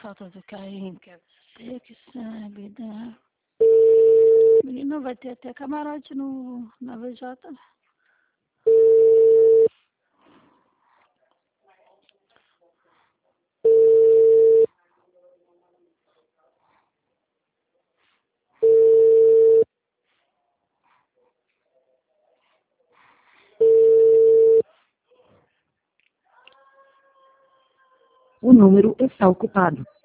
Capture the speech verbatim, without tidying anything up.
falta do carinho que você que sabe dar. Menino, vai ter até camarote no, na V J. O número está ocupado.